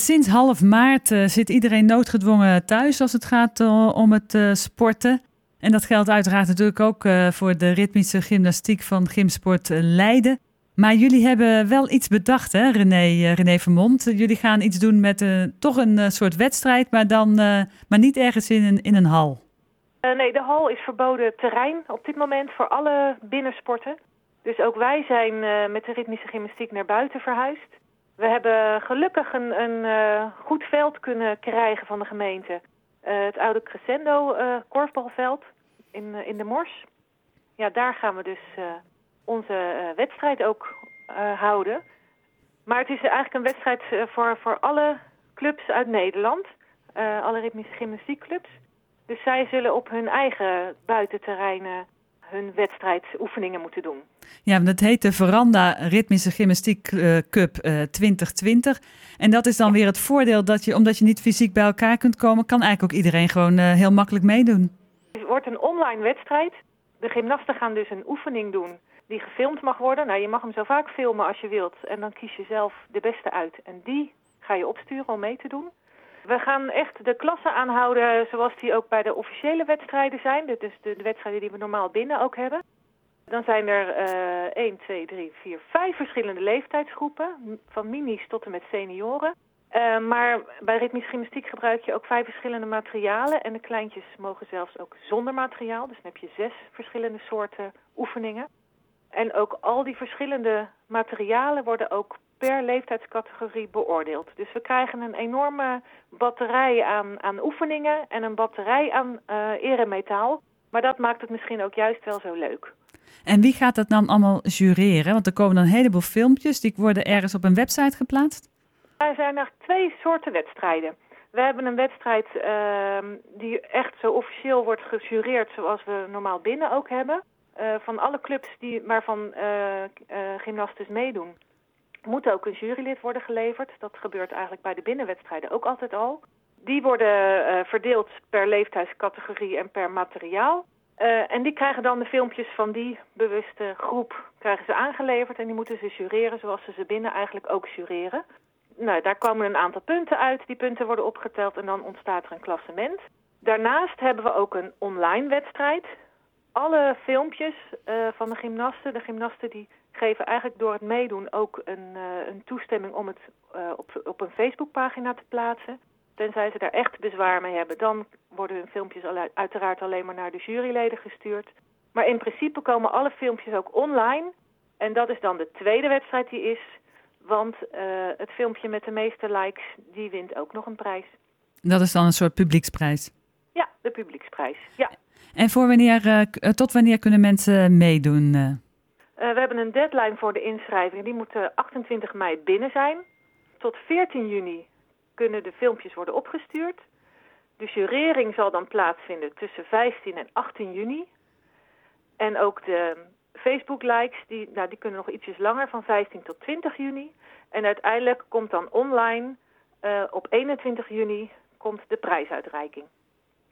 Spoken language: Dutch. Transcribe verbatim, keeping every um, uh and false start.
Sinds half maart uh, zit iedereen noodgedwongen thuis als het gaat uh, om het uh, sporten. En dat geldt uiteraard natuurlijk ook uh, voor de ritmische gymnastiek van Gymsport Leiden. Maar jullie hebben wel iets bedacht, hè, René, uh, René Vermond. Jullie gaan iets doen met uh, toch een uh, soort wedstrijd, maar dan uh, maar niet ergens in een, in een hal. Uh, nee, de hal is verboden terrein op dit moment voor alle binnensporten. Dus ook wij zijn uh, met de ritmische gymnastiek naar buiten verhuisd. We hebben gelukkig een, een uh, goed veld kunnen krijgen van de gemeente. Uh, het oude Crescendo uh, korfbalveld in, uh, in de Mors. Ja, daar gaan we dus uh, onze uh, wedstrijd ook uh, houden. Maar het is eigenlijk een wedstrijd uh, voor, voor alle clubs uit Nederland. Uh, alle ritmische gymnastiekclubs. Dus zij zullen op hun eigen buitenterreinen hun wedstrijdoefeningen moeten doen. Ja, dat heet de Veranda Ritmische Gymnastiek uh, Cup uh, twintig twintig. En dat is dan weer het voordeel dat je, omdat je niet fysiek bij elkaar kunt komen, kan eigenlijk ook iedereen gewoon uh, heel makkelijk meedoen. Het wordt een online wedstrijd. De gymnasten gaan dus een oefening doen die gefilmd mag worden. Nou, je mag hem zo vaak filmen als je wilt. En dan kies je zelf de beste uit. En die ga je opsturen om mee te doen. We gaan echt de klassen aanhouden zoals die ook bij de officiële wedstrijden zijn. Dus de, de wedstrijden die we normaal binnen ook hebben. Dan zijn er uh, één, twee, drie, vier, vijf verschillende leeftijdsgroepen. Van minis tot en met senioren. Uh, maar bij ritmische gymnastiek gebruik je ook vijf verschillende materialen. En de kleintjes mogen zelfs ook zonder materiaal. Dus dan heb je zes verschillende soorten oefeningen. En ook al die verschillende materialen worden ook per leeftijdscategorie beoordeeld. Dus we krijgen een enorme batterij aan, aan oefeningen en een batterij aan uh, eremetaal. Maar dat maakt het misschien ook juist wel zo leuk. En wie gaat dat dan allemaal jureren? Want er komen dan een heleboel filmpjes, die worden ergens op een website geplaatst. Er zijn nog twee soorten wedstrijden. We hebben een wedstrijd uh, die echt zo officieel wordt gejureerd zoals we normaal binnen ook hebben. Uh, van alle clubs die, waarvan uh, uh, gymnastes meedoen, moet ook een jurylid worden geleverd. Dat gebeurt eigenlijk bij de binnenwedstrijden ook altijd al. Die worden uh, verdeeld per leeftijdscategorie en per materiaal. Uh, en die krijgen dan de filmpjes van die bewuste groep krijgen ze aangeleverd. En die moeten ze jureren zoals ze ze binnen eigenlijk ook jureren. Nou, daar komen een aantal punten uit. Die punten worden opgeteld en dan ontstaat er een klassement. Daarnaast hebben we ook een online wedstrijd. Alle filmpjes uh, van de gymnasten, de gymnasten die geven eigenlijk door het meedoen ook een, uh, een toestemming om het uh, op, op een Facebookpagina te plaatsen. Tenzij ze daar echt bezwaar mee hebben, dan worden hun filmpjes al, uiteraard alleen maar naar de juryleden gestuurd. Maar in principe komen alle filmpjes ook online. En dat is dan de tweede wedstrijd die is. Want uh, het filmpje met de meeste likes, die wint ook nog een prijs. Dat is dan een soort publieksprijs? Ja, de publieksprijs, ja. En voor wanneer, uh, tot wanneer kunnen mensen meedoen? Uh? Uh, we hebben een deadline voor de inschrijving. Die moet achtentwintig mei binnen zijn. Tot veertien juni kunnen de filmpjes worden opgestuurd. De jurering zal dan plaatsvinden tussen vijftien en achttien juni. En ook de Facebook-likes, die, nou, die kunnen nog ietsjes langer, van vijftien tot twintig juni. En uiteindelijk komt dan online uh, op eenentwintig juni komt de prijsuitreiking.